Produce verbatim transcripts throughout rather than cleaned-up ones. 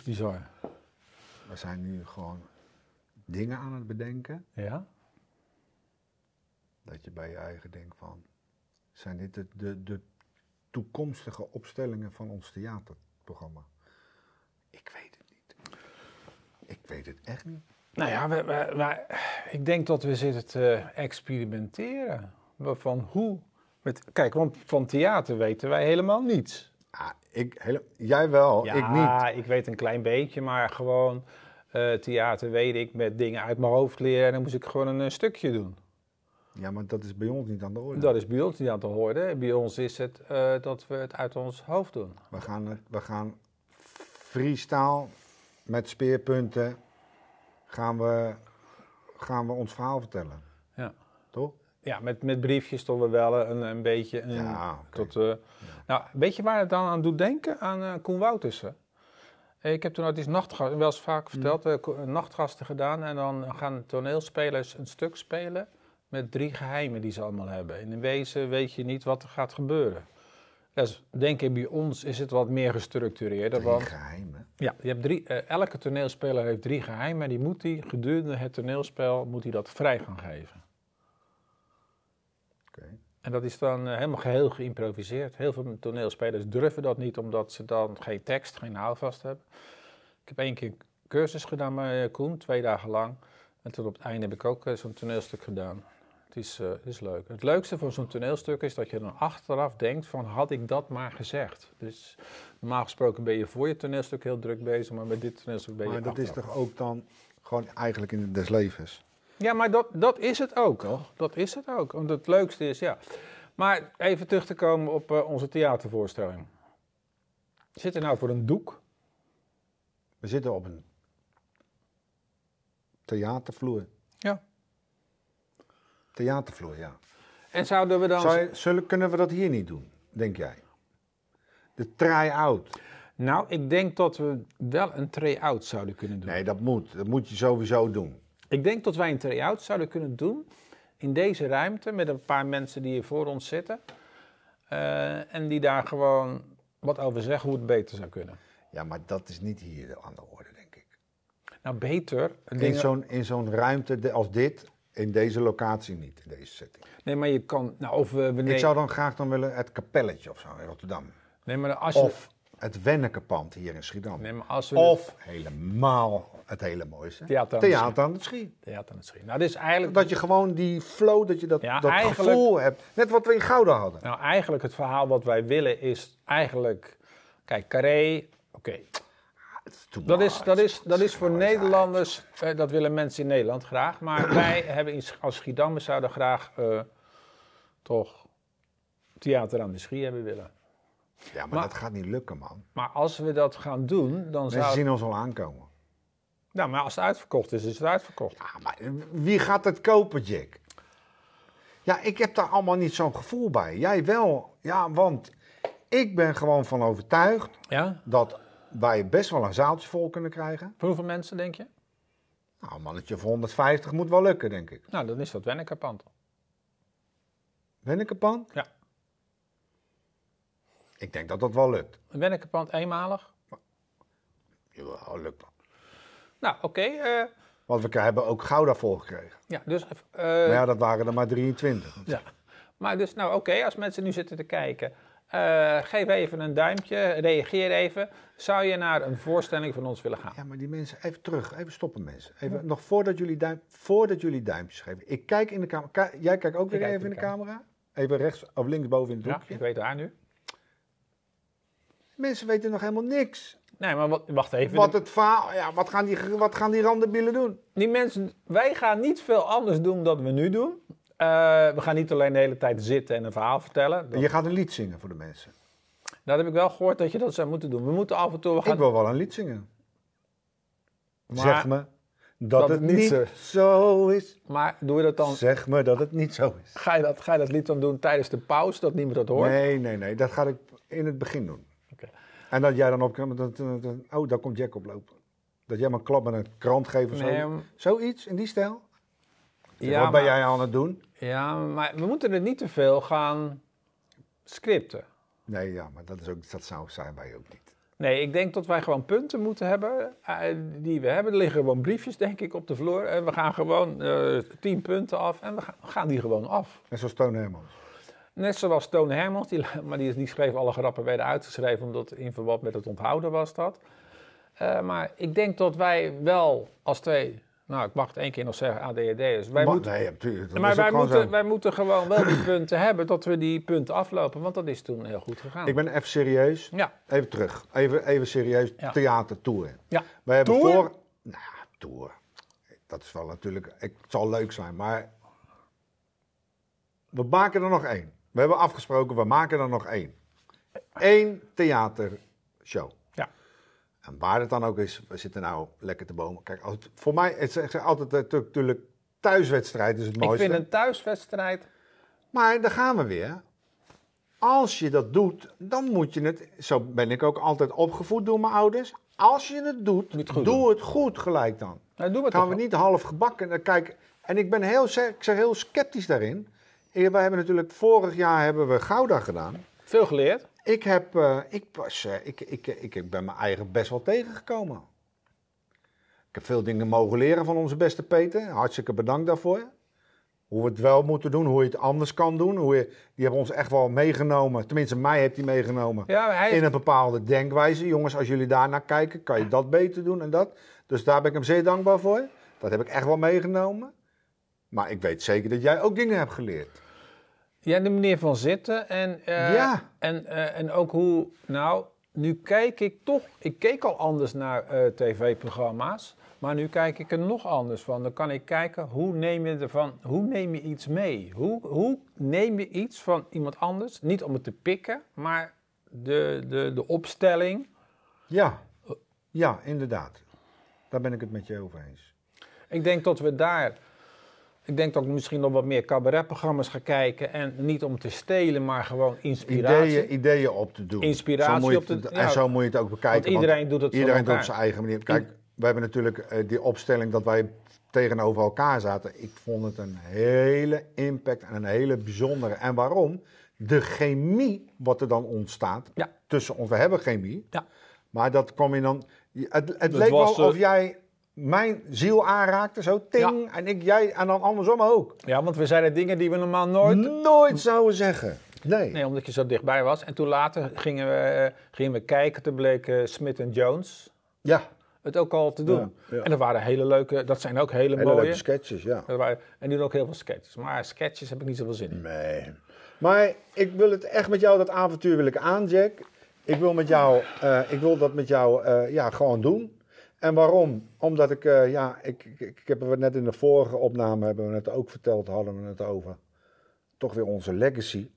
bizar. We zijn nu gewoon dingen aan het bedenken. Ja? Dat je bij je eigen denkt van, zijn dit de, de, de toekomstige opstellingen van ons theaterprogramma? Ik weet het niet. Ik weet het echt niet. Nou ja, we, we, we, ik denk dat we zitten te experimenteren. Van hoe... Met, kijk, want van theater weten wij helemaal niets. Ah, ik, hele, jij wel, ja, ik niet. Ja, ik weet een klein beetje, maar gewoon uh, theater weet ik met dingen uit mijn hoofd leren. En dan moest ik gewoon een, een stukje doen. Ja, maar dat is bij ons niet aan de orde. Dat is bij ons niet aan de orde. Bij ons is het uh, dat we het uit ons hoofd doen. We gaan, we gaan freestyle met speerpunten gaan we, gaan we ons verhaal vertellen. Ja. Toch? Ja, met, met briefjes toch we wel een, een beetje. Een, ja, okay. tot, uh, ja. Nou, weet je waar het dan aan doet denken? Aan uh, Koen Woutersen. Ik heb toen ooit eens nachtgasten, wel eens vaak verteld, mm. uh, nachtgasten gedaan. En dan gaan toneelspelers een stuk spelen met drie geheimen die ze allemaal hebben. In wezen weet je niet wat er gaat gebeuren. Dus denk ik, bij ons is het wat meer gestructureerd. Drie want, geheimen? Ja, je hebt drie, uh, elke toneelspeler heeft drie geheimen. En die moet hij gedurende het toneelspel moet hij dat vrij gaan geven. Okay. En dat is dan uh, helemaal geheel geïmproviseerd. Heel veel toneelspelers durven dat niet, omdat ze dan geen tekst, geen houvast hebben. Ik heb één keer een cursus gedaan bij uh, Koen, twee dagen lang. En toen op het einde heb ik ook uh, zo'n toneelstuk gedaan. Het is, uh, het is leuk. Het leukste van zo'n toneelstuk is dat je dan achteraf denkt van, had ik dat maar gezegd? Dus normaal gesproken ben je voor je toneelstuk heel druk bezig, maar bij dit toneelstuk ben je Maar dat achteraf. is toch ook dan gewoon eigenlijk in des levens? Ja, maar dat, dat is het ook, toch? Dat is het ook. Want het leukste is, ja. Maar even terug te komen op uh, onze theatervoorstelling. Zit er nou voor een doek? We zitten op een theatervloer. Ja. Theatervloer, ja. En zouden we dan... Zou je, zullen, kunnen we dat hier niet doen, denk jij? De try-out. Nou, ik denk dat we wel een try-out zouden kunnen doen. Nee, dat moet. Dat moet je sowieso doen. Ik denk dat wij een try-out zouden kunnen doen in deze ruimte met een paar mensen die hier voor ons zitten. Uh, en die daar gewoon wat over zeggen hoe het beter zou kunnen. Ja, maar dat is niet hier aan de orde, denk ik. Nou, beter. In zo'n, in zo'n ruimte als dit, in deze locatie niet, in deze setting. Nee, maar je kan... Nou, of we, we Ik zou dan graag dan willen het kapelletje of zo in Rotterdam. Nee, maar als je... Of het Wennekepand hier in Schiedam. Nee, maar als we of het... helemaal het hele mooiste. Theater aan, Theater aan het Schie. Theater aan het Schie. Nou, dit is eigenlijk... Dat je gewoon die flow, dat je dat, ja, dat eigenlijk... gevoel hebt. Net wat we in Gouda hadden. Nou, eigenlijk het verhaal wat wij willen is eigenlijk... Kijk, Carré, oké. Okay. Dat is, dat, is, dat is voor Nederlanders, eh, dat willen mensen in Nederland graag. Maar wij hebben in, als Schiedammers zouden graag uh, toch Theater aan de Schie hebben willen. Ja, maar, maar dat gaat niet lukken, man. Maar als we dat gaan doen, dan Mensen zou... zien ons al aankomen. Nou, maar als het uitverkocht is, is het uitverkocht. Ja, maar wie gaat het kopen, Jack? Ja, ik heb daar allemaal niet zo'n gevoel bij. Jij wel. Ja, want ik ben gewoon van overtuigd ja? dat wij best wel een zaaltje vol kunnen krijgen. Voor hoeveel mensen, denk je? Nou, een mannetje voor honderdvijftig moet wel lukken, denk ik. Nou, dan is dat Wennekepand. Wennekepand? Ja. Ik denk dat dat wel lukt. Een Wennekepand eenmalig? Ja, lukt dat. Nou, oké. Okay, uh... Want we hebben ook Gouda volgekregen. Ja, dus... Uh... Maar ja, dat waren er maar drieëntwintig. Ja. Maar dus, nou oké, okay, als mensen nu zitten te kijken... Uh, geef even een duimpje, reageer even. Zou je naar een voorstelling van ons willen gaan? Ja, maar die mensen, even terug, even stoppen mensen. Even, ja. Nog voordat jullie, duim, voordat jullie duimpjes geven. Ik kijk in de camera. Ka jij kijkt ook weer even in de, de camera? Even rechts of linksboven in het hoekje. Ja, ik weet waar nu. Mensen weten nog helemaal niks. Nee, maar wat, wacht even. Wat, het verhaal, ja, wat, gaan die, wat gaan die randenbielen doen? Die mensen, wij gaan niet veel anders doen dan we nu doen. Uh, we gaan niet alleen de hele tijd zitten en een verhaal vertellen. Dat... Je gaat een lied zingen voor de mensen. Dat heb ik wel gehoord dat je dat zou moeten doen. We moeten af en toe... We gaan... Ik wil wel een lied zingen. Maar zeg me dat, dat het niet niet zo... zo is. Maar doe je dat dan... Zeg me dat het niet zo is. Ga je dat, ga je dat lied dan doen tijdens de pauze, dat niemand dat hoort? Nee, nee, nee. Dat ga ik in het begin doen. Okay. En dat jij dan op... Dat, dat, dat, oh, daar komt Jack oplopen. Dat jij maar een klap met een krant geeft of nee, zo. um... Zoiets, in die stijl. Ja, wat ben maar... jij aan het doen? Ja, maar we moeten er niet te veel gaan scripten. Nee, ja, maar dat, is ook, dat zou zijn wij ook niet. Nee, ik denk dat wij gewoon punten moeten hebben uh, die we hebben. Er liggen gewoon briefjes, denk ik, op de vloer. En we gaan gewoon uh, tien punten af en we gaan, gaan die gewoon af. Net zoals Toon Hermans. Net zoals Toon Hermans, die, maar die, die schreef alle grappen werden uitgeschreven omdat in verband met het onthouden was dat. Uh, maar ik denk dat wij wel als twee, nou ik mag het één keer nog zeggen, A D H D'ers. Wij maar, moeten, nee, natuurlijk. maar wij moeten, wij moeten gewoon wel die punten hebben, dat we die punten aflopen, want dat is toen heel goed gegaan. Ik ben even serieus. Ja. Even terug. Even, even serieus. Ja. Theatertour. Ja. We hebben Tour? voor... Nou, tour. Dat is wel natuurlijk... Het zal leuk zijn, maar... We maken er nog één. We hebben afgesproken, we maken er nog één. Eén theatershow. Ja. En waar het dan ook is, we zitten nou lekker te bomen. Kijk, als het, voor mij, het is altijd natuurlijk thuiswedstrijd is het mooiste. Ik vind een thuiswedstrijd... Maar daar gaan we weer. Als je dat doet, dan moet je het... Zo ben ik ook altijd opgevoed door mijn ouders. Als je het doet, het goed doe doen. het goed gelijk dan. Nou, doen we Gaan toch we wel. niet half gebakken. Kijk, en ik ben heel, ik zeg heel sceptisch daarin. Wij hebben natuurlijk vorig jaar hebben we Gouda gedaan. Veel geleerd. Ik heb, uh, ik, was, uh, ik, ik, ik, ik ben mijn eigen best wel tegengekomen. Ik heb veel dingen mogen leren van onze beste Peter. Hartstikke bedankt daarvoor. Hoe we het wel moeten doen, hoe je het anders kan doen. Hoe je, die hebben ons echt wel meegenomen. Tenminste, mij heeft hij meegenomen. Ja, hij In heeft... een bepaalde denkwijze. Jongens, als jullie daar naar kijken, kan je dat beter doen en dat. Dus daar ben ik hem zeer dankbaar voor. Dat heb ik echt wel meegenomen. Maar ik weet zeker dat jij ook dingen hebt geleerd. Ja, de manier van zitten en, uh, Ja. en, uh, en ook hoe, nou, nu kijk ik toch, ik keek al anders naar uh, tv-programma's, maar nu kijk ik er nog anders van. Dan kan ik kijken, hoe neem je ervan, hoe neem je iets mee? Hoe, hoe neem je iets van iemand anders, niet om het te pikken, maar de, de, de opstelling. Ja, ja, inderdaad. Daar ben ik het met je over eens. Ik denk dat we daar... Ik denk dat ik misschien nog wat meer cabaretprogramma's ga kijken. En niet om te stelen, maar gewoon inspiratie. Ideeën, ideeën op te doen. Inspiratie zo moet je op het, te- En ja. zo moet je het ook bekijken. Want iedereen doet het voor Iedereen doet elkaar. op zijn eigen manier. Kijk, we hebben natuurlijk uh, die opstelling dat wij tegenover elkaar zaten. Ik vond het een hele impact en een hele bijzondere. En waarom? De chemie wat er dan ontstaat Ja. tussen ons. We hebben chemie. Ja. Maar dat kwam je dan... Het, het Dat leek was, wel uh, of jij mijn ziel aanraakte, zo ting. En ik jij en dan andersom ook. Ja, want we zeiden dingen die we normaal nooit... Nooit zouden zeggen. Nee. Nee, omdat je zo dichtbij was. En toen later gingen we, eh, gingen we kijken. Toen bleek uh, Smith en Jones Ja. het ook al te doen. Ja, ja. En dat waren hele leuke... Dat zijn ook hele, Hele mooie... leuke sketches, ja. Dat waren, en die doen ook heel veel sketches. Maar sketches heb ik niet zoveel zin in. Nee. Maar ik wil het echt met jou, dat avontuur wil ik aan, Jack. Ik wil, met jou, uh, ik wil dat met jou uh, ja, gewoon doen. En waarom? Omdat ik, uh, ja, ik, ik, ik heb het net in de vorige opname, hebben we het ook verteld, hadden we het over. Toch weer onze legacy.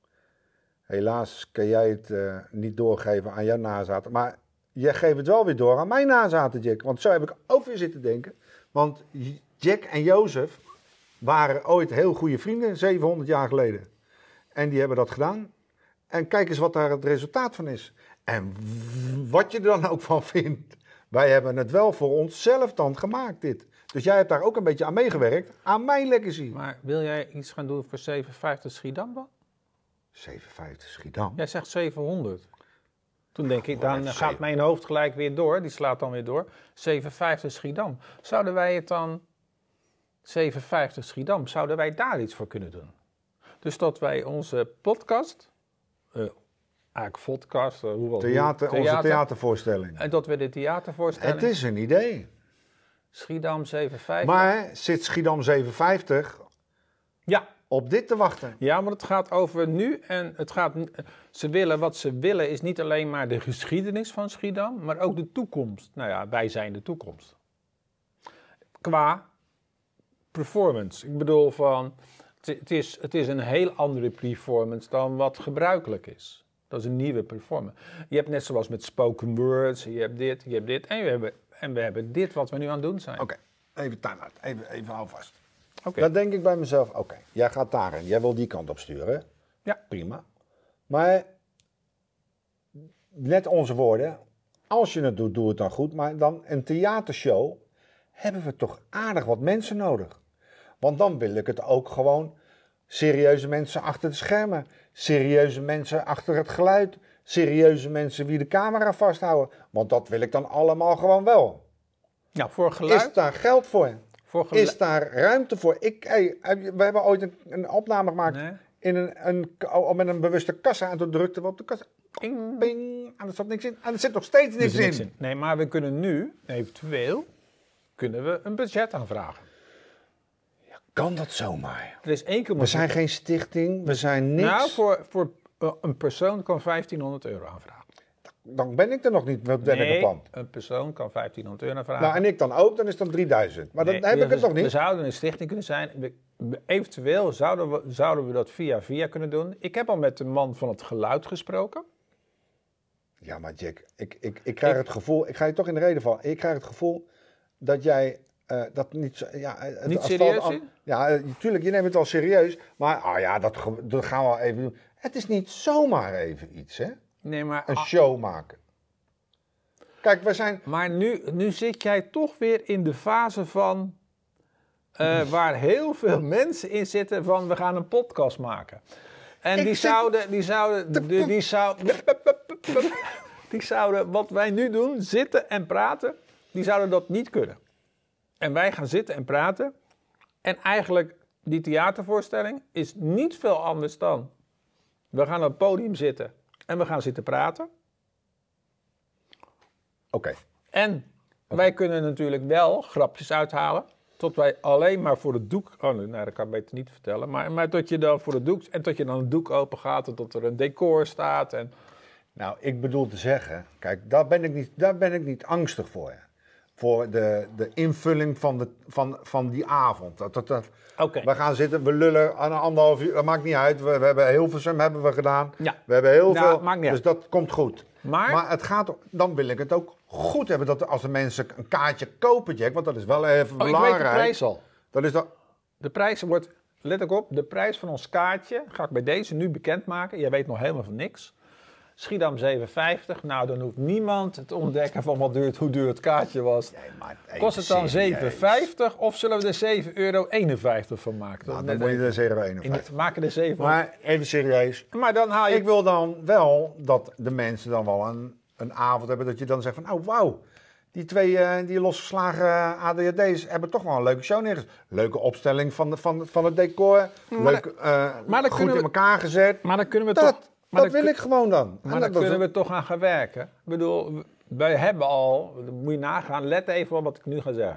Helaas kan jij het uh, niet doorgeven aan jouw nazaten. Maar jij geeft het wel weer door aan mijn nazaten, Jack. Want zo heb ik ook weer zitten denken. Want Jack en Jozef waren ooit heel goede vrienden, zevenhonderd jaar geleden. En die hebben dat gedaan. En kijk eens wat daar het resultaat van is. En w- wat je er dan ook van vindt. Wij hebben het wel voor onszelf dan gemaakt, dit. Dus jij hebt daar ook een beetje aan meegewerkt, aan mijn legacy. Maar wil jij iets gaan doen voor zevenenvijftig Schiedam dan? zevenenvijftig Schiedam. Jij zegt zevenhonderd. Toen denk ik, Oh, dan even gaat zeven. mijn hoofd gelijk weer door. Die slaat dan weer door. zevenenvijftig Schiedam. Zouden wij het dan... zevenenvijftig Schiedam, zouden wij daar iets voor kunnen doen? Dus dat wij onze podcast... Uh, eigenlijk podcast, uh, hoe wel, Theater, hoe, onze theatervoorstelling. En dat we de theatervoorstelling... Het is een idee. Schiedam zevenenvijftig. Maar zit Schiedam zevenenvijftig Ja. op dit te wachten? Ja, maar het gaat over nu en het gaat... Ze willen, wat ze willen is niet alleen maar de geschiedenis van Schiedam, maar ook de toekomst. Nou ja, wij zijn de toekomst. Qua performance. Ik bedoel van... Het, het, is, het is een heel andere performance dan wat gebruikelijk is. Dat is een nieuwe performance. Je hebt net zoals met spoken words, je hebt dit, je hebt dit en we hebben, en we hebben dit wat we nu aan het doen zijn. Oké, okay. even time-out. Even, even alvast. Oké. Okay. Dan denk ik bij mezelf, oké, okay, jij gaat daarin. Jij wil die kant op sturen. Ja. Prima. Maar, net onze woorden, als je het doet, doe het dan goed. Maar dan een theatershow hebben we toch aardig wat mensen nodig. Want dan wil ik het ook gewoon serieuze mensen achter de schermen. Serieuze mensen achter het geluid. serieuze mensen die de camera vasthouden. Want dat wil ik dan allemaal gewoon wel. Ja, voor geluid. Is daar geld voor? Voor geluid. Is daar ruimte voor? Ik, hey, we hebben ooit een, een opname gemaakt Nee. in een, een, oh, met een bewuste kassa. En toen drukten we op de kassa. Ping. Ping. En er zat niks in. En er zit nog steeds Er niks zit niks in. in. Nee, maar we kunnen nu, eventueel, kunnen we een budget aanvragen. Kan dat zomaar? Er is één keer... We zijn geen stichting. We zijn niks. Nou, voor, voor uh, een persoon kan vijftienhonderd euro aanvragen. Dan ben ik er nog niet met Nee, plan. een persoon kan vijftienhonderd euro vragen. Nou, en ik dan ook, dan is het dan drieduizend. Maar Nee, dan heb we, ik het nog We niet. zouden een stichting kunnen zijn. We, we- eventueel zouden we, zouden we dat via via kunnen doen. Ik heb al met de man van het geluid gesproken. Ja, maar Jack, ik, ik, ik krijg Ik- het gevoel, ik ga je toch in de reden vallen. Ik krijg het gevoel dat jij eh, dat niet zo... Ja, het, Niet het serieus valt af- in? Ja, natuurlijk, je neemt het wel serieus. Maar, oh ja, dat, ge- dat gaan we wel even doen. Het is niet zomaar even iets, hè? Nee, maar, Een ah, show maken. Kijk, we zijn... maar nu, nu zit jij toch weer in de fase van... eh, waar heel veel mensen in zitten van we gaan een podcast maken. En Ik die zit- zouden, die zouden, die, die, zouden, die zouden wat wij nu doen, zitten en praten, die zouden dat niet kunnen. En wij gaan zitten en praten. En eigenlijk, die theatervoorstelling is niet veel anders dan... We gaan op het podium zitten en we gaan zitten praten. Oké. En wij kunnen natuurlijk wel grapjes uithalen. Tot wij alleen maar voor het doek... Oh nee, nou, dat kan ik beter niet vertellen. Maar, maar tot je dan voor het doek... En tot je dan het doek open gaat en tot er een decor staat. En, Nou, ik bedoel te zeggen, kijk, daar ben ik niet, daar ben ik niet angstig voor. Voor de, de invulling van, de, van, van die avond. Dat, dat, dat, Oké. We gaan zitten, we lullen aan een anderhalf uur, dat maakt niet uit. We, we hebben Hilversum hebben we gedaan. Ja. We hebben heel Nou, veel, maakt niet dus uit. dat komt goed. Maar- maar het gaat, dan wil ik het ook goed hebben. Dat als de mensen een kaartje kopen, Jack, want dat is wel even Oh, ik belangrijk. weet de prijs al. Dat is dat, De prijs wordt... Let ook op, de prijs van ons kaartje ga ik bij deze nu bekendmaken. Jij weet nog helemaal van niks. Schiedam zeven vijftig. Nou, dan hoeft niemand te ontdekken van wat duurt, hoe duur het kaartje was. nee, maar even Kost het dan serieus. zeven vijftig of zullen we er zeven euro eenenvijftig van maken? Nou, Dat dan net moet je even- er zeggen in eenenvijftig. het maken er zeven. Maar even serieus. Maar dan haal je... Ik wil dan wel dat de mensen dan wel een, een avond hebben dat je dan zegt van, oh wauw, die twee eh, die losgeslagen A D H D's hebben toch wel een leuke show neergezet. Leuke opstelling van, de, van, van het decor, Maar leuk, eh, maar dan goed kunnen in we- elkaar gezet. Maar dan kunnen we Dat, toch... Maar dat dan wil kun- ik gewoon dan. Maar En daar dat- kunnen we toch aan gaan werken. Ik bedoel, wij hebben al... Dan moet je nagaan, let even op wat ik nu ga zeggen.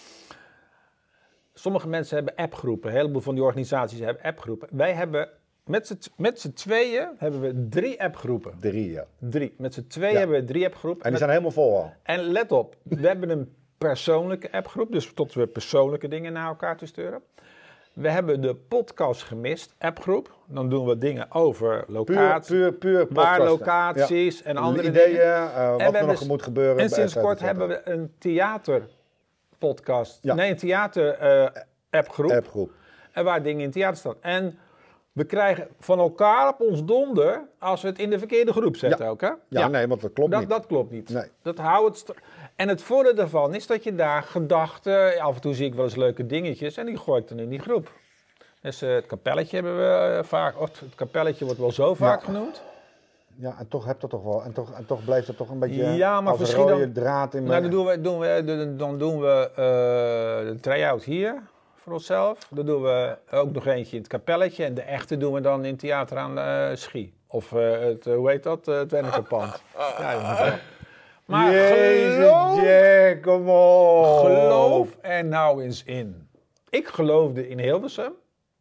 Sommige mensen hebben appgroepen. Een heleboel van die organisaties hebben appgroepen. Wij hebben... Met z'n, met z'n tweeën hebben we drie appgroepen. Drie, ja. Drie. Met z'n tweeën Ja. hebben we drie appgroepen. En die Met- zijn helemaal vol al. En let op, we hebben een persoonlijke appgroep, dus tot we persoonlijke dingen naar elkaar te sturen. We hebben de podcast gemist appgroep. Dan doen we dingen over Puur, locatie, puur, puur waar podcasten. locaties en Ja. andere ideeën, dingen. eh, wat we er hebben nog s- moet gebeuren. En sinds et cetera, kort et cetera. hebben we een theaterpodcast. Ja. Nee, een theater eh, appgroep. Appgroep. En waar dingen in het theater staan. En we krijgen van elkaar op ons donder als we het in de verkeerde groep zetten Ja. ook, hè? Ja, nee, want dat klopt Dat, niet. dat klopt niet. Nee. Dat houdt het st- en het voordeel daarvan is dat je daar gedachten... Af en toe zie ik wel eens leuke dingetjes en die gooi ik dan in die groep. Dus eh, het kapelletje hebben we eh, vaak... Och, het kapelletje wordt wel zo vaak Ja. genoemd. Ja, en toch heb dat toch wel. En toch, en toch blijft het toch een beetje Ja, maar als een misschien rode dan- draad in Nou, mijn... dan doen we, doen we, dan- dan doen we eh, de try-out hier voor onszelf. Dan doen we ook nog eentje in het kapelletje. En de echte doen we dan in het theater aan de Schie. Of eh, het, eh, hoe heet dat? Eh, het Wennekerpand. Ja, dat moet wel. Maar Jezus, geloof, Jack, kom op. geloof er nou eens in. Ik geloofde in Hilversum.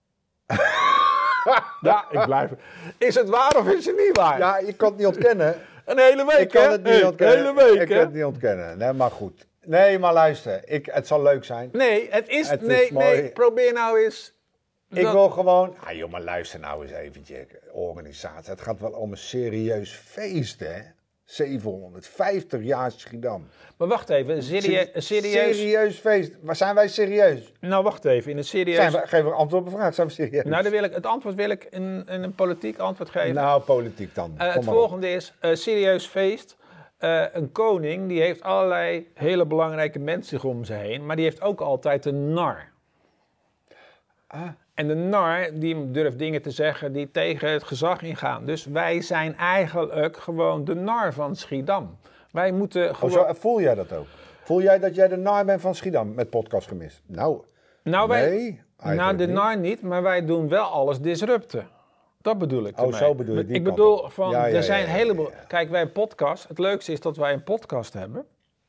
Ja, ik blijf. Is het waar of is het niet waar? Ja, je kan het niet ontkennen. Een hele week, Ik kan hè? het niet Hey, ontkennen. Een hele week, ik hè? kan het niet ontkennen. Nee, maar goed. Nee, maar luister. Ik, het zal leuk zijn. Nee, het is... Het is nee, mooi. nee, probeer nou eens... Ik dat- wil gewoon... Ah joh, maar luister nou eens even, Jack. Organisatie. Het gaat wel om een serieus feest, hè? zevenhonderdvijftig jaar Schiedam. Maar wacht even, een serie- een serieus... Serieus feest. Maar zijn wij serieus? Nou, wacht even, in een serieus... Zijn we, geef een antwoord op de vraag. Zijn we serieus? Nou, dan wil ik, het antwoord wil ik in, in een politiek antwoord geven. Nou, politiek dan. Eh, Kom het maar op. volgende is, eh, serieus feest. Eh, een koning, die heeft allerlei hele belangrijke mensen om zich heen, maar die heeft ook altijd een nar. Ah. En de nar die durft dingen te zeggen die tegen het gezag ingaan. Dus wij zijn eigenlijk gewoon de nar van Schiedam. Wij moeten gewoon... Oh, zo, voel jij dat ook? Voel jij dat jij de nar bent van Schiedam met Podcast Gemist? Nou, nou wij, nee. Nou, de niet. nar niet, maar wij doen wel alles disrupten. Dat bedoel ik Oh, ermee. zo bedoel je die Ik kant bedoel, op. van, Ja, ja, er zijn ja, ja, een heleboel... ja, ja. Kijk, wij een podcast. Het leukste is dat wij een podcast hebben.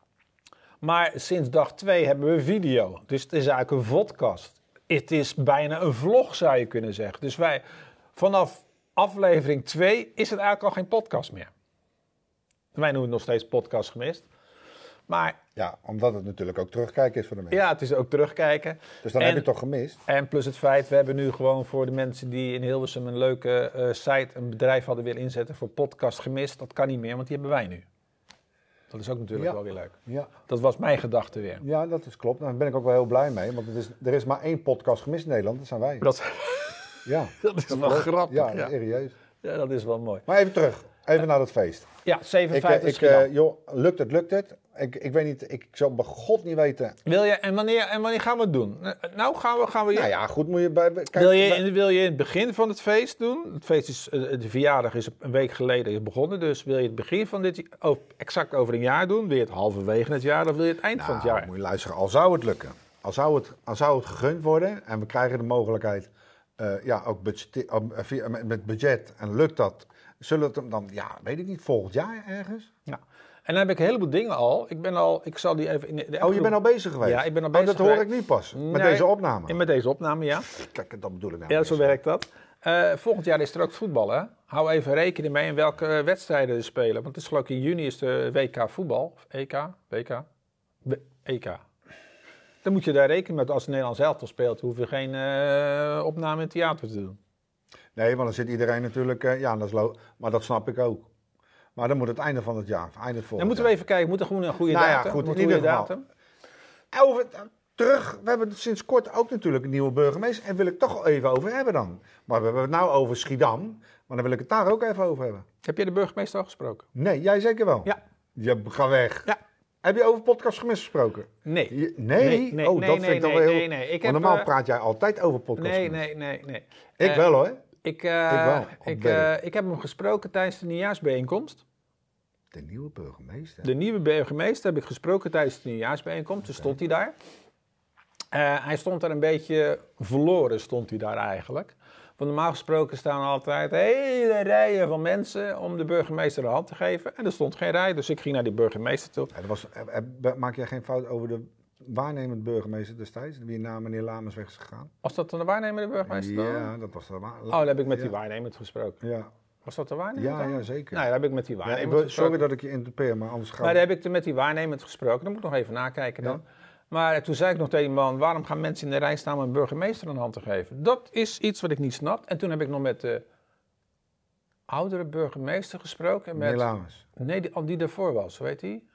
Maar sinds dag twee hebben we video. Dus het is eigenlijk een vodcast. Het is bijna een vlog, zou je kunnen zeggen. Dus wij, vanaf aflevering twee is het eigenlijk al geen podcast meer. Wij noemen het nog steeds Podcast Gemist. Maar Ja, omdat het natuurlijk ook terugkijken is voor de mensen. ja, het is ook terugkijken. Dus dan En- heb je het toch gemist? En plus het feit, we hebben nu gewoon voor de mensen die in Hilversum een leuke eh, site, een bedrijf hadden willen inzetten voor Podcast Gemist. Dat kan niet meer, want die hebben wij nu. Dat is ook natuurlijk Ja. wel weer leuk. Ja. Dat was mijn gedachte weer. Ja, dat is klopt. Daar ben ik ook wel heel blij mee. Want het is, er is maar één podcast gemist in Nederland. Dat zijn wij. Dat, Ja, dat is wel klopt. grappig. Ja, Ja, serieus. Ja, dat is wel mooi. Maar even terug. Even naar dat feest. Ja, Ik, eh, zevenenvijftig ik, Schiedam. eh, joh, lukt het, lukt het? Ik, ik weet niet, ik zou bij God niet weten. Wil je, en, wanneer, en wanneer gaan we het doen? Nou gaan we... Gaan we Nou ja, goed moet je bij... Kijk, wil, je, bij- in- wil je in het begin van het feest doen? Het feest is, eh, de verjaardag is een week geleden begonnen. Dus wil je het begin van dit jaar, oh, exact over een jaar doen? Wil je het halverwege het jaar of wil je het eind van het Nou, jaar? moet je luisteren. Al zou het lukken. Al zou het, al zou het gegund worden. En we krijgen de mogelijkheid... eh, ja, ook budget, eh, via- met, met budget. En lukt dat... Zullen het hem dan... Ja, weet ik niet. Volgend jaar ergens? Ja. En dan heb ik een heleboel dingen al. Ik ben al, ik zal die even in de Oh, je appgroep- bent al bezig geweest? Ja, ik ben al Oh, bezig dat hoor geweest. ik niet pas. Met Nee, deze opname. En met deze opname, ja. Kijk, dat bedoel ik nou. Ja, zo werkt dat. Eh, volgend jaar is er ook voetbal, hè? Hou even rekening mee in welke eh, wedstrijden er spelen. Want het is geloof ik in juni is de W K voetbal. Of E K? W K? W- E K. Dan moet je daar rekening met. Als het Nederlands elftal speelt, hoef je geen eh, opname in het theater te doen. Nee, want dan zit iedereen natuurlijk... eh, ja, dat is lo- maar dat snap ik ook. Maar dan moet het einde van het jaar. Einde het Dan volgende moeten we even kijken. We moeten gewoon een goede Nou ja, datum. goed, We in moeten een ieder goede geval. datum. Over, eh, terug, we hebben sinds kort ook natuurlijk een nieuwe burgemeester. En wil ik toch even over hebben dan. Maar we hebben het nou over Schiedam. Maar dan wil ik het daar ook even over hebben. Heb je de burgemeester al gesproken? Nee, jij zeker wel? Ja. Je, ga weg. Ja. Heb je over podcast gemist gesproken? Nee. Je- nee? Nee, nee, oh, nee, dat nee, vind ik dan nee, wel heel... nee, nee. Ik Want heb, normaal eh, praat jij altijd over podcast Nee, gemist. nee, nee, nee. Ik Eh, wel hoor. Ik, eh, Ik wel, op ik, werk. eh, ik heb hem gesproken tijdens de nieuwjaarsbijeenkomst. De nieuwe burgemeester. De nieuwe burgemeester heb ik gesproken tijdens de nieuwjaarsbijeenkomst. Toen stond hij daar. Eh, hij stond daar een beetje verloren, stond hij daar eigenlijk. Want normaal gesproken staan er altijd hele rijen van mensen om de burgemeester de hand te geven. En er stond geen rij, dus ik ging naar die burgemeester toe. Ja, dat was, eh, eh, maak jij geen fout over de waarnemend burgemeester destijds? Wie na meneer Lamers weg is gegaan? Was dat dan de waarnemende burgemeester? dan? Ja, dat was de wa- Oh, dan heb ik met die ja. waarnemend gesproken. Ja, Was dat de waarnemend? ja, dan? ja zeker. Nou, ja, daar heb ik met die Ja, ik waarnemend wil- gesproken. sorry dat ik je interpeer, maar anders gaat Maar daar heb ik er met die waarnemend gesproken. Dan moet ik nog even nakijken dan. Ja. Maar toen zei ik nog tegen die man, waarom gaan mensen in de rij staan om een burgemeester een hand te geven? Dat is iets wat ik niet snap. En toen heb ik nog met de oudere burgemeester gesproken. meneer Met, Lamers. nee, die, die daarvoor was, hoe heet die?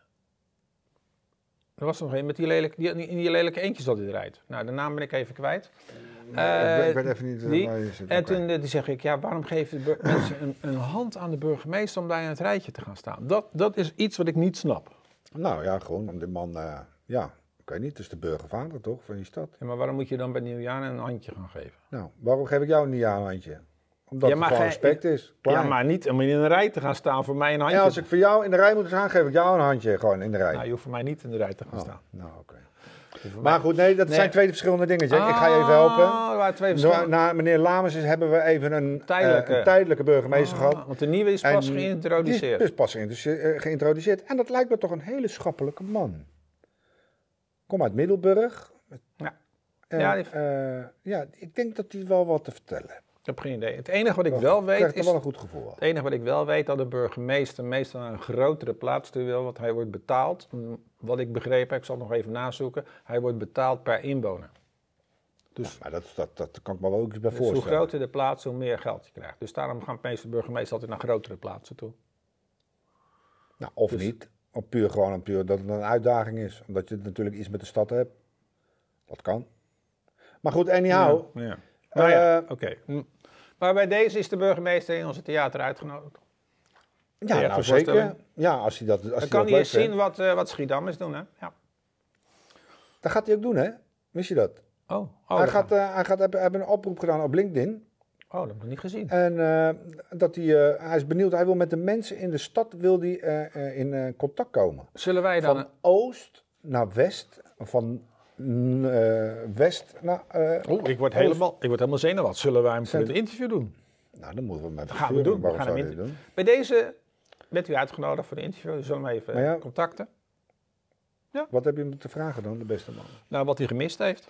Er was nog een met die lelijke, die, in die lelijke eentjes dat hij rijdt. Nou, de naam ben ik even kwijt. Nee, ik, weet- ik Eh, weet even niet eh, die- waar je zit. En Oké. toen, eh, die zeg ik, ja, waarom geven de bur- mensen een, een hand aan de burgemeester om daar in het rijtje te gaan staan? Dat, dat is iets wat ik niet snap. Nou ja, gewoon om de man... eh, ja, ik weet niet, het is de burgervader toch, van die stad. Ja, maar waarom moet je dan bij nieuwjaar een handje gaan geven? Nou, waarom geef ik jou niet een handje? Omdat Ja, het maar gewoon gij- respect is. Klaar. Ja, maar niet om in een rij te gaan staan voor mij een handje. Ja, als ik voor jou in de rij moet staan, geef ik jou een handje gewoon in de rij. Nou, je hoeft voor mij niet in de rij te gaan Oh, staan. nou, oké. Je hoeft voor Maar mij- goed, nee, dat Nee. zijn twee verschillende dingen, Jack. ik ga je even Ah, helpen. er waren twee Na, verschillende. na meneer Lamers is, hebben we even een Tijdelijke. eh, een tijdelijke burgemeester Ah, gehad. want de nieuwe is pas En geïntroduceerd. Die is pas geïntroduce- eh, geïntroduceerd. En dat lijkt me toch een hele schappelijke man. Kom uit Middelburg. Ja. En, Ja, die- eh, ja, ik denk dat hij wel wat te vertellen heeft. Ik heb geen idee. Het enige wat ik Ik wel weet krijg er is... wel een goed gevoel aan. Het enige wat ik wel weet, dat de burgemeester meestal naar een grotere plaats toe wil, want hij wordt betaald. mm, Wat ik begrepen heb, ik zal het nog even nazoeken, hij wordt betaald per inwoner. Dus, Ja, maar dat, dat, dat kan ik me wel ook iets bij dus hoe voorstellen. groter de plaats, hoe meer geld je krijgt. Dus daarom gaan meestal de burgemeester altijd naar grotere plaatsen toe. Nou, of Dus- niet. Of puur gewoon een puur dat het een uitdaging is. Omdat je natuurlijk iets met de stad hebt. Dat kan. Maar goed, anyhow. Ja, ja. eh, Nou ja, oké. Hm. Maar bij deze is de burgemeester in onze theater uitgenodigd. Ja, Ja, nou voorstelling. zeker. Ja, als hij dat, als Dan hij kan dat hij leuk eens zien vindt. wat, eh wat Schiedammers doen, hè? Ja. Dat gaat hij ook doen, hè? Wist je dat? Oh, oh, hij, dat gaat, gaan- uh, hij gaat hebben, hebben een oproep gedaan op LinkedIn. oh, dat heb ik niet gezien. En uh, dat hij, uh, hij is benieuwd, hij wil met de mensen in de stad wil die, uh, uh, in uh, contact komen. Zullen wij dan... Van oost naar west, van uh, west naar uh, Oh, ik word, oost. helemaal, ik word helemaal zenuwachtig. Zullen wij hem voor Zet- het interview doen? Nou, dan moeten we hem even Gaan we sturen. doen. We Waarom gaan zou hem je dit in- doen? Bij deze bent u uitgenodigd voor de interview. We zullen hem even Maar ja. contacten. Wat heb je hem te vragen dan, de beste man? Nou, wat hij gemist heeft.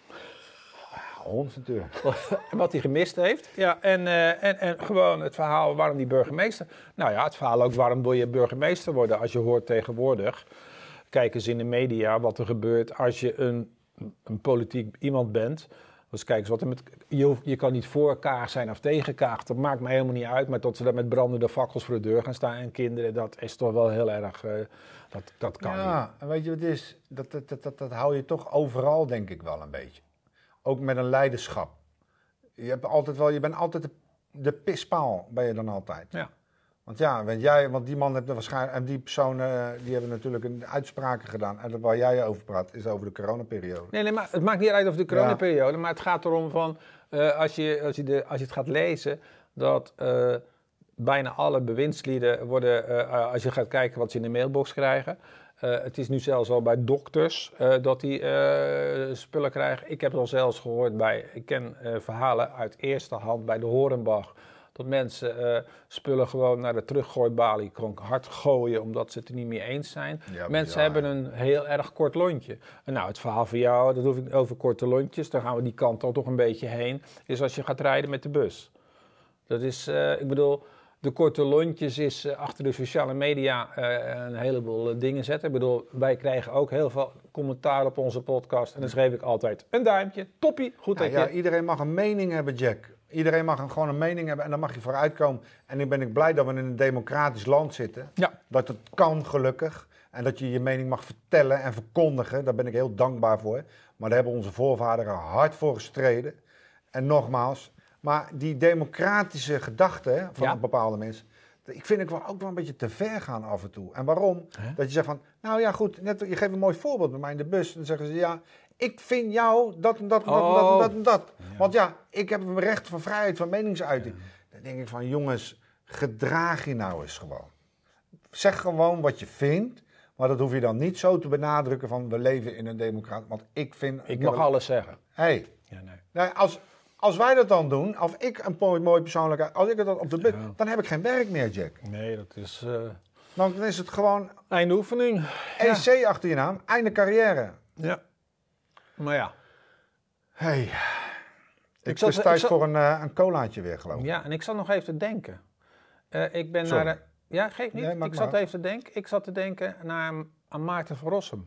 Ons natuurlijk. En wat hij gemist heeft. Ja, en, uh, en, en gewoon het verhaal waarom die burgemeester... Nou ja, het verhaal ook waarom wil je burgemeester worden als je hoort tegenwoordig... Kijk eens in de media wat er gebeurt als je een, een politiek iemand bent. Dus kijk eens wat er met... Je, hoeft, je kan niet voor Kaag zijn of tegen Kaag. Dat maakt mij helemaal niet uit. Maar tot ze daar met brandende fakkels voor de deur gaan staan en kinderen... Dat is toch wel heel erg... Uh, dat, dat kan niet. Ja, en weet je wat het is? Dat, dat, dat, dat, dat hou je toch overal, denk ik wel een beetje. Ook met een leiderschap. Je, hebt altijd wel, je bent altijd de, de pispaal, ben je dan altijd. Ja. Want ja, want, jij, want die man heeft er waarschijnlijk... En die personen, die hebben natuurlijk een uitspraken gedaan. En dat waar jij over praat, is over de coronaperiode. Nee, nee, maar het maakt niet uit over de coronaperiode. Maar het gaat erom van... Uh, als, je, als, je de, als je het gaat lezen... dat uh, bijna alle bewindslieden worden... Uh, als je gaat kijken wat ze in de mailbox krijgen... Uh, het is nu zelfs al bij dokters uh, dat die uh, spullen krijgen. Ik heb het al zelfs gehoord bij... Ik ken uh, verhalen uit eerste hand bij de Horenbach... dat mensen uh, spullen gewoon naar de teruggooibalie gewoon hard gooien... omdat ze het er niet mee eens zijn. Ja, mensen ja, hebben een heel erg kort lontje. En nou, het verhaal van jou, dat hoef ik over korte lontjes... daar gaan we die kant al toch een beetje heen... is als je gaat rijden met de bus. Dat is, uh, ik bedoel... De korte lontjes is uh, achter de sociale media uh, een heleboel uh, dingen zetten. Ik bedoel, wij krijgen ook heel veel commentaar op onze podcast. En dan schreef ik altijd een duimpje, toppie, goed dat ja, je... Ja, iedereen mag een mening hebben, Jack. Iedereen mag een, gewoon een mening hebben en dan mag je vooruitkomen. En nu ben ik blij dat we in een democratisch land zitten. Ja. Dat het kan, gelukkig. En dat je je mening mag vertellen en verkondigen. Daar ben ik heel dankbaar voor. Maar daar hebben onze voorvaderen hard voor gestreden. En nogmaals... Maar die democratische gedachte van ja. bepaalde mensen... ik vind ik wel ook wel een beetje te ver gaan af en toe. En waarom? Huh? Dat je zegt van... Nou ja, goed, net, je geeft een mooi voorbeeld bij mij in de bus. Dan zeggen ze, ja, ik vind jou dat en dat en dat en Oh. dat en dat en dat. Ja. Want ja, ik heb een recht van vrijheid van meningsuiting. Ja. Dan denk ik van, jongens, gedraag je nou eens gewoon. Zeg gewoon wat je vindt. Maar dat hoef je dan niet zo te benadrukken van... we leven in een democratie. Want ik vind... Ik mag alles zeggen. Hé. Hey, ja, nee. nou, als... Als wij dat dan doen, of ik een mooi, mooi persoonlijkheid, als ik het dan op de bus, Ja. dan heb ik geen werk meer, Jack. Nee, dat is... Uh... Dan is het gewoon Einde oefening. E C ja. achter je naam, einde carrière. Ja. Maar ja. Hey. Ik Het zat- is tijd ik zat- voor een, uh, een colaatje weer, geloof ik. Ja, en ik zat nog even te denken. Uh, ik ben Sorry. naar... De... Ja, geef niet. Nee, maak ik maar zat af. even te denken. Ik zat te denken naar aan Maarten van Rossum.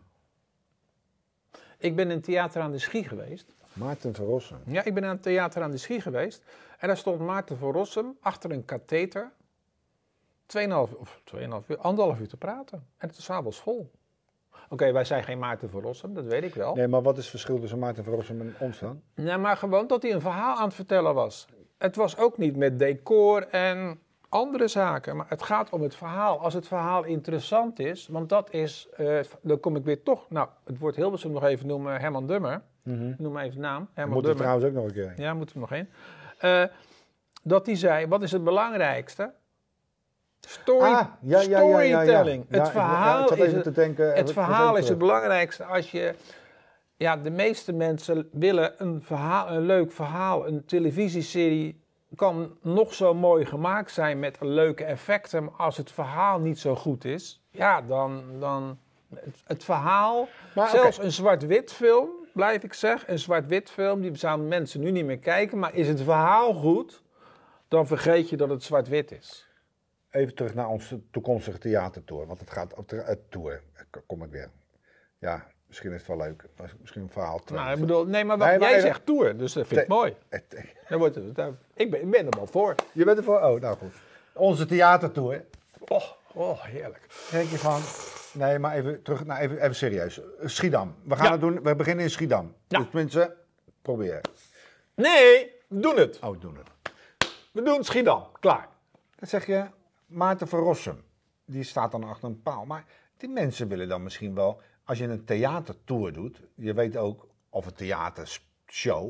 Ik ben in het theater aan de Schie geweest. Maarten van Rossum. Ja, ik ben aan het theater aan de Schie geweest. En daar stond Maarten van Rossum achter een katheter. Tweeënhalf, of tweeënhalf uur, anderhalf uur te praten. En het is 's avonds vol. Oké, okay, wij zijn geen Maarten van Rossum, dat weet ik wel. Nee, maar wat is het verschil tussen Maarten van Rossum en ons dan? Nee, maar gewoon dat hij een verhaal aan het vertellen was. Het was ook niet met decor en andere zaken. Maar het gaat om het verhaal. Als het verhaal interessant is, want dat is... Uh, dan kom ik weer toch... Nou, het wordt Hilversum nog even noemen, Herman Dummer. Mm-hmm. Noem maar even de naam. Herman Moet er Dummer. trouwens ook nog een keer heen. Ja, moeten we nog heen. Uh, dat hij zei, wat is het belangrijkste? Story, Ah, ja, ja, ja, ja, ja. storytelling. Ja, het ik- verhaal, ja, ik zat is, even het, te denken, het het verhaal was is ook, het belangrijkste als je... Ja, de meeste mensen willen een verhaal, een leuk verhaal. Een televisieserie kan nog zo mooi gemaakt zijn met leuke effecten. Maar als het verhaal niet zo goed is, ja, dan... dan het, het verhaal, Maar, zelfs oké. een zwart-wit film, blijf ik zeggen. Een zwart-wit film, die zouden mensen nu niet meer kijken. Maar is het verhaal goed, dan vergeet je dat het zwart-wit is. Even terug naar onze toekomstige theatertour. Want het gaat op de uh, tour. Kom ik weer. Ja, misschien is het wel leuk. Misschien een verhaal. Nou, ik bedoel, nee, maar, wat, Nee, maar jij even- zegt tour, dus dat vind ik Te- mooi. Het- Dan wordt het, daar- ik, ben, ik ben er wel voor. Je bent ervoor? Oh, nou goed. Onze theatertour. Oh, oh heerlijk. Denk je van... Nee, maar even terug. Nou, even, even serieus. Schiedam. We gaan Ja. het doen. We beginnen in Schiedam. Ja. Dus mensen, probeer. Nee, we doen het. Oh, doen het. We doen Schiedam. Klaar. Dan zeg je Maarten van Rossum. Die staat dan achter een paal. Maar die mensen willen dan misschien wel... Als je een theatertour doet... Je weet ook of het theater show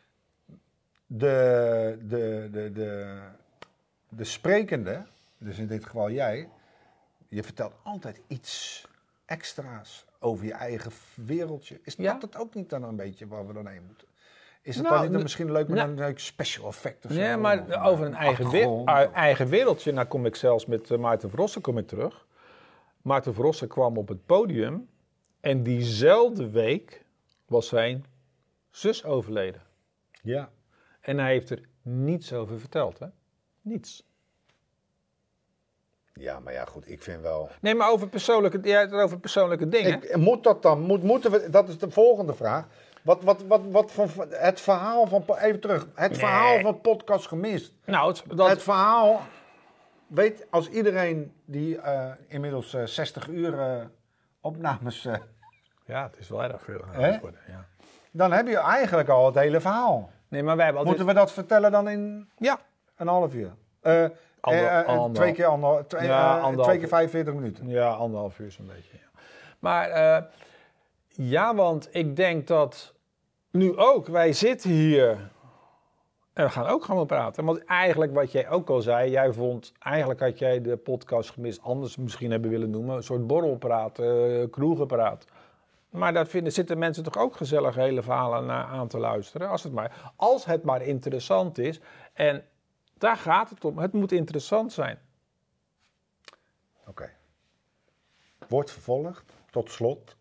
de, de, de, de, de sprekende, dus in dit geval jij, je vertelt altijd iets extra's over je eigen wereldje. Is Ja. dat het ook niet dan een beetje waar we dan heen moeten? Is het Nou, dan niet n- misschien leuk met nou, een leuk special effect of zo? Ja, maar Of over een eigen, we- achtergrond? uh, eigen wereldje, nou kom ik zelfs met uh, Maarten Verrossen kom ik terug. Maarten Verrossen kwam op het podium en diezelfde week was zijn zus overleden. Ja. En hij heeft er niets over verteld, hè? Niets. Ja, maar ja, goed, ik vind wel... Nee, maar over persoonlijke, ja, over persoonlijke dingen. Ik, moet dat dan? Moet, moeten we, dat is de volgende vraag. Wat, wat, wat, wat van het verhaal van... Even terug. Het Nee. verhaal van Podcast Gemist. Nou, het, dat, Het verhaal... Weet, als iedereen die uh, inmiddels uh, zestig uur uh, opnames... Uh, ja, het is wel erg veel. Hè? Worden, ja. dan heb je eigenlijk al het hele verhaal. Nee, maar wij hebben altijd... Moeten we dat vertellen dan in Ja. een half uur? Uh, Ander, uh, uh, ander, twee keer, ander, twee, Ja, uh, anderhalf twee keer uur. vijfenveertig minuten. Ja, anderhalf uur zo'n beetje. Ja. Maar uh, ja, want ik denk dat nu ook, wij zitten hier en we gaan ook gewoon praten. Want eigenlijk wat jij ook al zei, jij vond, eigenlijk had jij de podcast gemist anders misschien hebben willen noemen. Een soort borrelpraat, uh, kroegenpraat. Maar daar vinden, zitten mensen toch ook gezellig hele verhalen naar aan te luisteren. Als het maar, als het maar interessant is. En daar gaat het om. Het moet interessant zijn. Oké. Okay. Wordt vervolgd. Tot slot.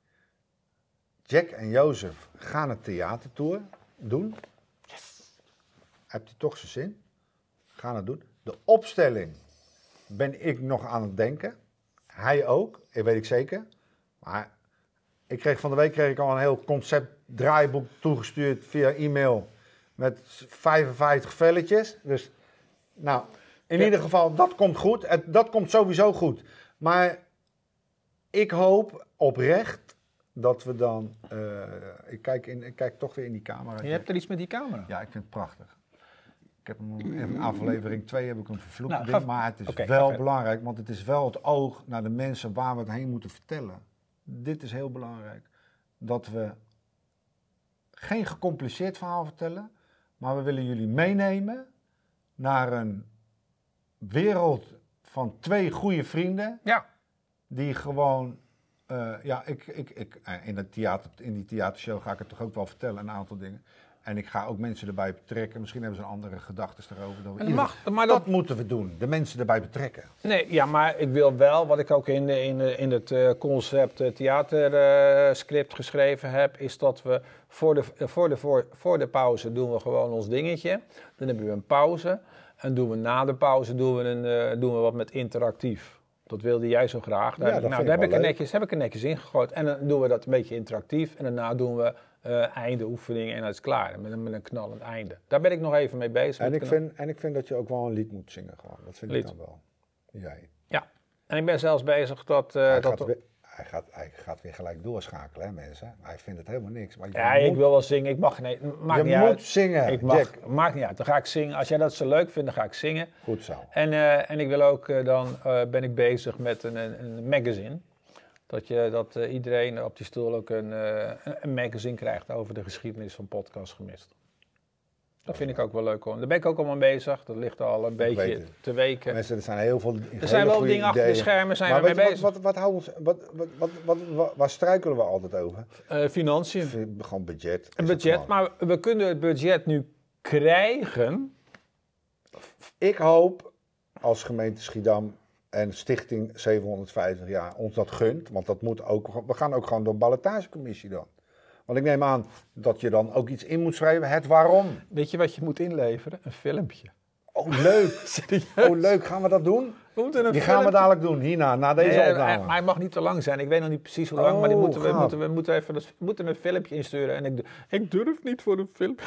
Jack en Jozef gaan een theatertour doen. Yes. Hebt u toch zijn zin? Gaan het doen. De opstelling ben ik nog aan het denken. Hij ook, dat weet ik zeker. Maar ik kreeg van de week kreeg ik al een heel concept draaiboek toegestuurd via e-mail. Met vijfenvijftig velletjes. Dus, nou, in ja. ieder geval, dat komt goed. Het, dat komt sowieso goed. Maar ik hoop oprecht dat we dan... Uh, ik, kijk in, ik kijk toch weer in die camera. Je hebt er iets met die camera? Ja, ik vind het prachtig. Ik heb hem in aflevering twee heb ik hem vervloekt. Nou, gaf, maar het is okay, wel belangrijk, want het is wel het oog naar de mensen waar we het heen moeten vertellen. Dit is heel belangrijk. Dat we geen gecompliceerd verhaal vertellen, maar we willen jullie meenemen naar een wereld van twee goede vrienden. Ja. Die gewoon, uh, ja, ik, ik, ik, in, het theater, in die theatershow ga ik het toch ook wel vertellen, een aantal dingen. En ik ga ook mensen erbij betrekken. Misschien hebben ze andere gedachten erover. Dat, ieder... mag, maar dat... dat moeten we doen, de mensen erbij betrekken. Nee, ja, maar ik wil wel, wat ik ook in, de, in, de, in het uh, concept uh, theaterscript uh, geschreven heb, is dat we voor de, uh, voor, de, voor, voor de pauze doen we gewoon ons dingetje. Dan hebben we een pauze. En doen we na de pauze doen we, een, uh, doen we wat met interactief. Dat wilde jij zo graag. Daar, ja, dat nou, daar heb ik, er netjes, heb ik er netjes in gegooid. En dan doen we dat een beetje interactief. En daarna doen we uh, einde oefeningen en dat is klaar. Met een, met een knallend einde. Daar ben ik nog even mee bezig. En ik, vind, en ik vind dat je ook wel een lied moet zingen gewoon. Dat vind lied. ik dan wel. Jij. Ja. En ik ben zelfs bezig dat... Uh, hij, dat gaat weer, hij, gaat, hij gaat weer gelijk doorschakelen, hè mensen. Hij vindt het helemaal niks. Maar je ja, moet, ik wil wel zingen. Ik mag nee, maakt je niet moet uit. zingen, ik mag, Jack. Maakt niet uit. Dan ga ik zingen. Als jij dat zo leuk vindt, dan ga ik zingen. Goed zo. En, uh, en ik wil ook uh, dan uh, ben ik bezig met een, een, een magazine. Dat, je, dat uh, iedereen op die stoel ook een, uh, een magazine krijgt over de geschiedenis van Podcast Gemist. Dat vind ik ook wel leuk hoor. Daar ben ik ook al mee bezig. Dat ligt al een ik beetje te weken. Mensen, er zijn heel veel Er zijn wel dingen achter de schermen, zijn maar we mee wat, bezig. Wat, wat, wat, houden we, wat, wat, wat, wat, wat, waar struikelen we altijd over? Uh, financiën. Gewoon budget. Een budget, maar we kunnen het budget nu krijgen. Ik hoop als gemeente Schiedam en Stichting zevenhonderdvijftig jaar ons dat gunt. Want dat moet ook, we gaan ook gewoon door een ballotagecommissie dan. Want ik neem aan dat je dan ook iets in moet schrijven. Het waarom. Weet je wat je moet inleveren? Een filmpje. Oh, leuk. Serieus? Oh, leuk. Gaan we dat doen? We moeten een die filmpje. gaan we dadelijk doen, hierna, na deze nee, opname. Maar hij mag niet te lang zijn. Ik weet nog niet precies hoe lang, oh, maar die moeten we, gaaf. moeten we moeten even dat, moeten een filmpje insturen. En ik, ik durf niet voor een filmpje.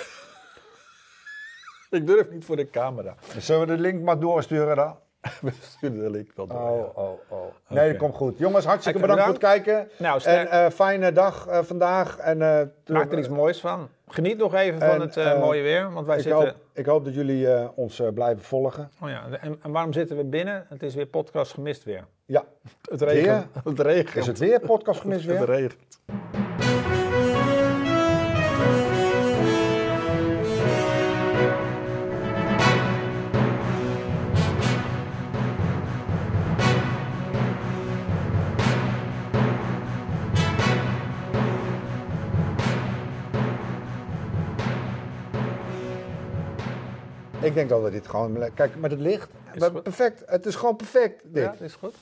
Ik durf niet voor de camera. Zullen we de link maar doorsturen dan? We sturen de link wel door. Oh, ja. oh, oh. Nee, okay. Dat komt goed. Jongens, hartstikke Oké, bedankt, bedankt voor het kijken. Nou, en uh, fijne dag uh, vandaag. En, uh, maak er iets moois van. Geniet nog even van en, het uh, uh, mooie weer. Want wij ik, zitten... hoop, ik hoop dat jullie uh, ons uh, blijven volgen. Oh ja, en, en waarom zitten we binnen? Het is weer podcast gemist weer. Ja. Het regent. Het regent. Is het weer podcast gemist weer? Het regent. Ik denk dat we dit gewoon... Kijk, met het licht. Is we- goed. Perfect. Het is gewoon perfect, dit. Ja, is goed.